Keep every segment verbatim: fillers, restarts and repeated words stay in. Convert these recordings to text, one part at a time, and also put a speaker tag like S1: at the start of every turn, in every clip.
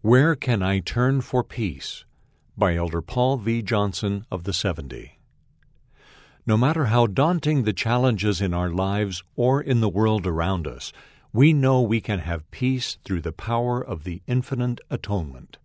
S1: Where Can I Turn for Peace? By Elder Paul V. Johnson of the seventy. No matter how daunting the challenges in our lives or in the world around us, we know we can have peace through the power of the infinite atonement.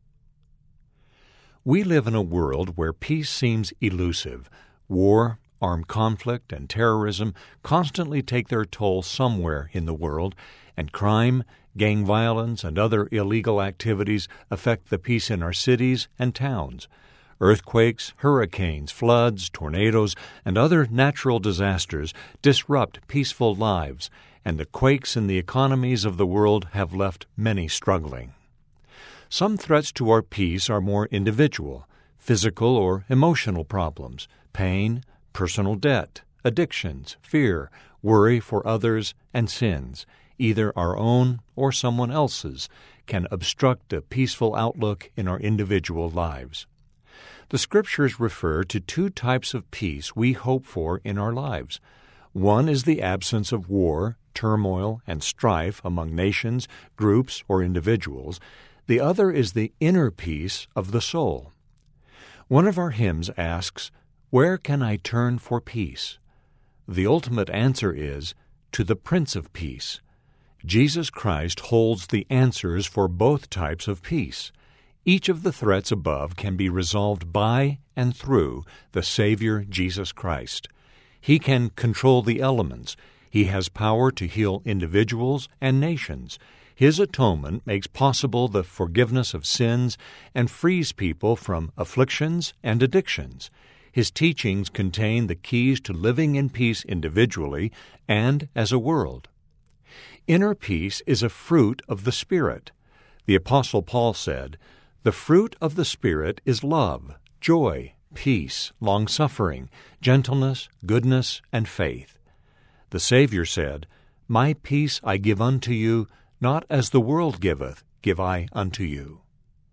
S1: We live in a world where peace seems elusive. War, armed conflict, and terrorism constantly take their toll somewhere in the world, and crime, gang violence, and other illegal activities affect the peace in our cities and towns. Earthquakes, hurricanes, floods, tornadoes, and other natural disasters disrupt peaceful lives, and the quakes in the economies of the world have left many struggling. Some threats to our peace are more individual, physical or emotional problems, pain, personal debt, addictions, fear, worry for others, and sins, either our own or someone else's, can obstruct a peaceful outlook in our individual lives. The Scriptures refer to two types of peace we hope for in our lives. One is the absence of war, turmoil, and strife among nations, groups, or individuals. The other is the inner peace of the soul. One of our hymns asks, "Where can I turn for peace?" The ultimate answer is, to the Prince of Peace. Jesus Christ holds the answers for both types of peace. Each of the threats above can be resolved by and through the Savior Jesus Christ. He can control the elements. He has power to heal individuals and nations. His atonement makes possible the forgiveness of sins and frees people from afflictions and addictions. His teachings contain the keys to living in peace individually and as a world. Inner peace is a fruit of the Spirit. The Apostle Paul said, "The fruit of the Spirit is love, joy, peace, long-suffering, gentleness, goodness, and faith." The Savior said, "My peace I give unto you, not as the world giveth, give I unto you."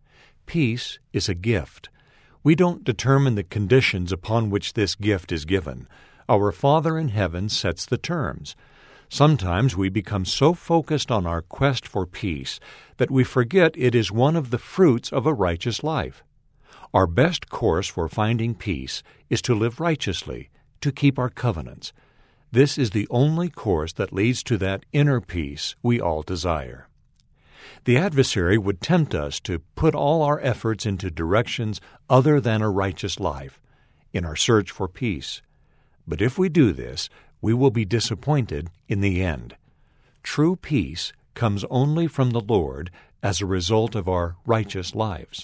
S1: Peace is a gift. We don't determine the conditions upon which this gift is given. Our Father in heaven sets the terms. Sometimes we become so focused on our quest for peace that we forget it is one of the fruits of a righteous life. Our best course for finding peace is to live righteously, to keep our covenants. This is the only course that leads to that inner peace we all desire. The adversary would tempt us to put all our efforts into directions other than a righteous life, in our search for peace. But if we do this, we will be disappointed in the end. True peace comes only from the Lord as a result of our righteous lives.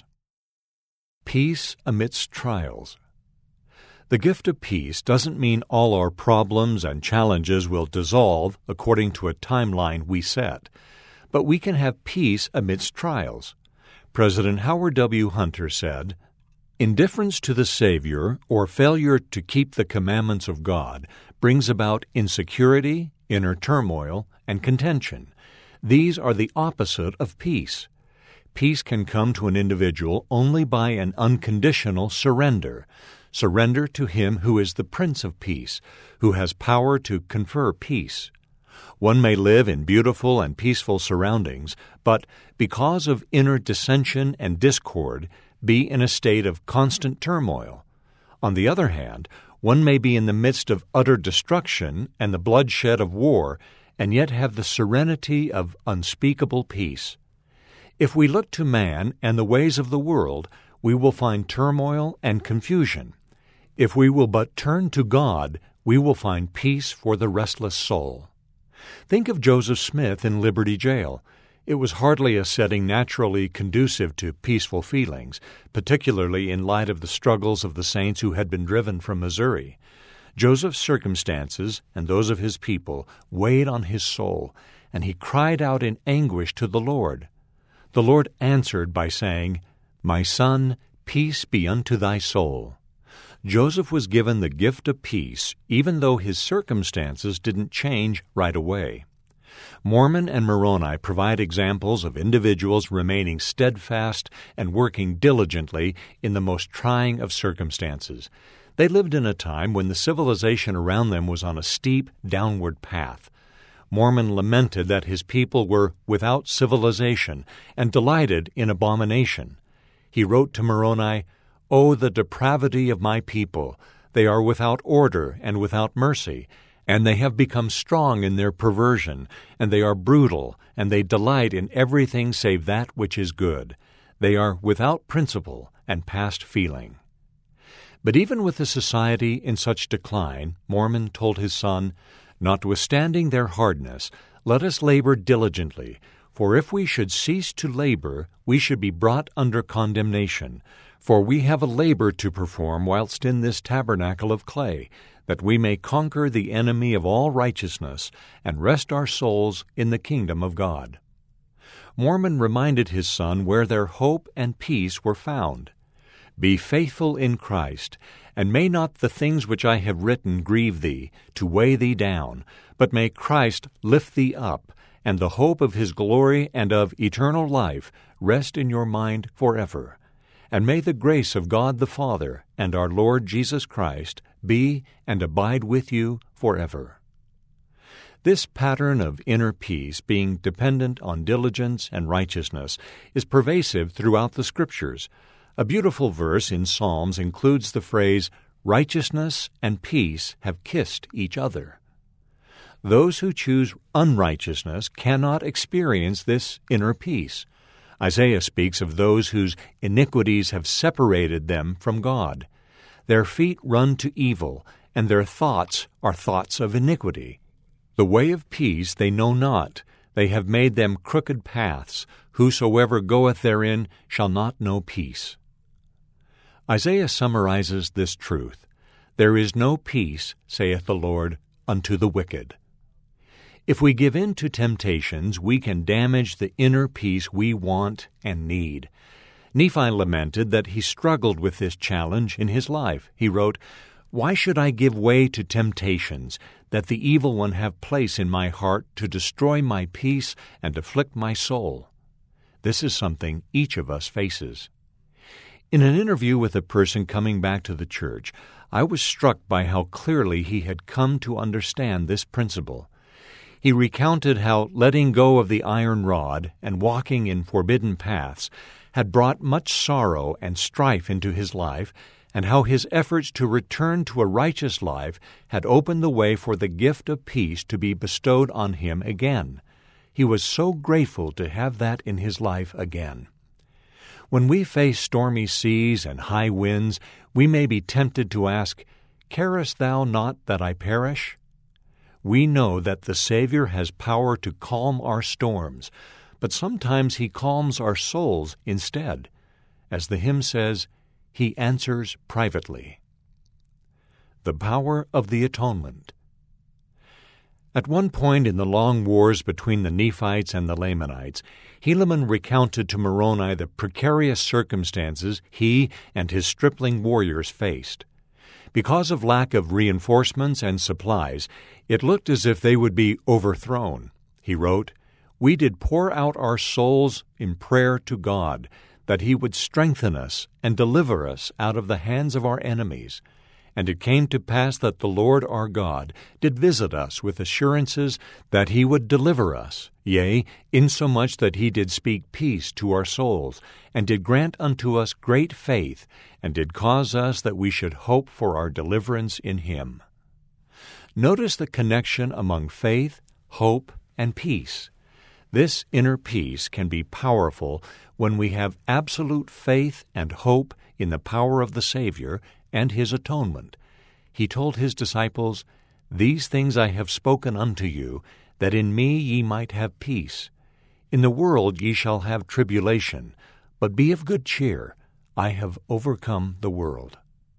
S1: Peace amidst trials. The gift of peace doesn't mean all our problems and challenges will dissolve according to a timeline we set, but we can have peace amidst trials. President Howard W. Hunter said, "Indifference to the Savior or failure to keep the commandments of God brings about insecurity, inner turmoil, and contention. These are the opposite of peace. Peace can come to an individual only by an unconditional surrender. Surrender to Him who is the Prince of Peace, who has power to confer peace. One may live in beautiful and peaceful surroundings, but because of inner dissension and discord, be in a state of constant turmoil. On the other hand, one may be in the midst of utter destruction and the bloodshed of war, and yet have the serenity of unspeakable peace. If we look to man and the ways of the world, we will find turmoil and confusion. If we will but turn to God, we will find peace for the restless soul. Think of Joseph Smith in Liberty Jail. It was hardly a setting naturally conducive to peaceful feelings, particularly in light of the struggles of the saints who had been driven from Missouri. Joseph's circumstances and those of his people weighed on his soul, and he cried out in anguish to the Lord. The Lord answered by saying, "My son, peace be unto thy soul." Joseph was given the gift of peace, even though his circumstances didn't change right away. Mormon and Moroni provide examples of individuals remaining steadfast and working diligently in the most trying of circumstances. They lived in a time when the civilization around them was on a steep, downward path. Mormon lamented that his people were without civilization and delighted in abomination. He wrote to Moroni, "Oh, the depravity of my people! They are without order and without mercy, and they have become strong in their perversion, and they are brutal, and they delight in everything save that which is good. They are without principle and past feeling." But even with the society in such decline, Mormon told his son, "Notwithstanding their hardness, let us labor diligently, for if we should cease to labor, we should be brought under condemnation. For we have a labor to perform whilst in this tabernacle of clay, that we may conquer the enemy of all righteousness, and rest our souls in the kingdom of God." Mormon reminded his son where their hope and peace were found. "Be faithful in Christ, and may not the things which I have written grieve thee, to weigh thee down, but may Christ lift thee up, and the hope of his glory and of eternal life rest in your mind forever. And may the grace of God the Father and our Lord Jesus Christ be and abide with you forever." This pattern of inner peace, being dependent on diligence and righteousness, is pervasive throughout the Scriptures. A beautiful verse in Psalms includes the phrase, "Righteousness and peace have kissed each other." Those who choose unrighteousness cannot experience this inner peace. Isaiah speaks of those whose iniquities have separated them from God. Their feet run to evil, and their thoughts are thoughts of iniquity. The way of peace they know not. They have made them crooked paths. Whosoever goeth therein shall not know peace. Isaiah summarizes this truth. "There is no peace, saith the Lord, unto the wicked." If we give in to temptations, we can damage the inner peace we want and need. Nephi lamented that he struggled with this challenge in his life. He wrote, "Why should I give way to temptations, that the evil one have place in my heart to destroy my peace and afflict my soul?" This is something each of us faces. In an interview with a person coming back to the church, I was struck by how clearly he had come to understand this principle. He recounted how letting go of the iron rod and walking in forbidden paths had brought much sorrow and strife into his life, and how his efforts to return to a righteous life had opened the way for the gift of peace to be bestowed on him again. He was so grateful to have that in his life again. When we face stormy seas and high winds, we may be tempted to ask, "Carest thou not that I perish?" We know that the Savior has power to calm our storms, but sometimes He calms our souls instead. As the hymn says, He answers privately. The power of the atonement. At one point in the long wars between the Nephites and the Lamanites, Helaman recounted to Moroni the precarious circumstances he and his stripling warriors faced. Because of lack of reinforcements and supplies, it looked as if they would be overthrown. He wrote, "We did pour out our souls in prayer to God, that He would strengthen us and deliver us out of the hands of our enemies. And it came to pass that the Lord our God did visit us with assurances that He would deliver us, yea, insomuch that He did speak peace to our souls, and did grant unto us great faith, and did cause us that we should hope for our deliverance in Him." Notice the connection among faith, hope, and peace. This inner peace can be powerful when we have absolute faith and hope in the power of the Savior and His atonement. He told His disciples, "These things I have spoken unto you, that in me ye might have peace. In the world ye shall have tribulation, but be of good cheer. I have overcome the world."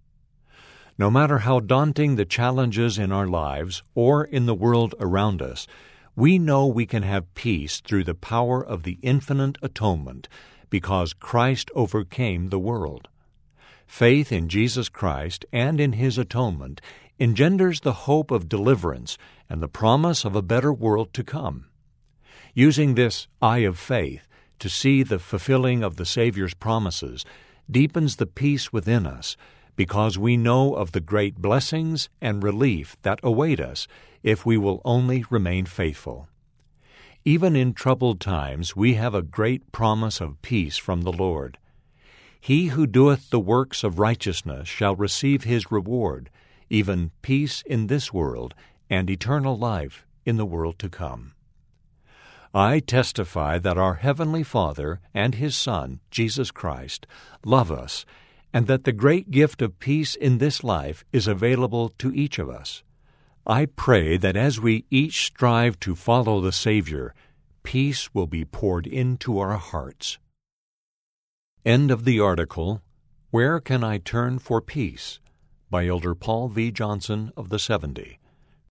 S1: No matter how daunting the challenges in our lives or in the world around us, we know we can have peace through the power of the infinite atonement, because Christ overcame the world. Faith in Jesus Christ and in His atonement engenders the hope of deliverance and the promise of a better world to come. Using this eye of faith to see the fulfilling of the Savior's promises deepens the peace within us, because we know of the great blessings and relief that await us if we will only remain faithful. Even in troubled times we have a great promise of peace from the Lord. He who doeth the works of righteousness shall receive his reward, even peace in this world and eternal life in the world to come. I testify that our Heavenly Father and His Son, Jesus Christ, love us, and that the great gift of peace in this life is available to each of us. I pray that as we each strive to follow the Savior, peace will be poured into our hearts. End of the article, Where Can I Turn for Peace? By Elder Paul V. Johnson of the seventy.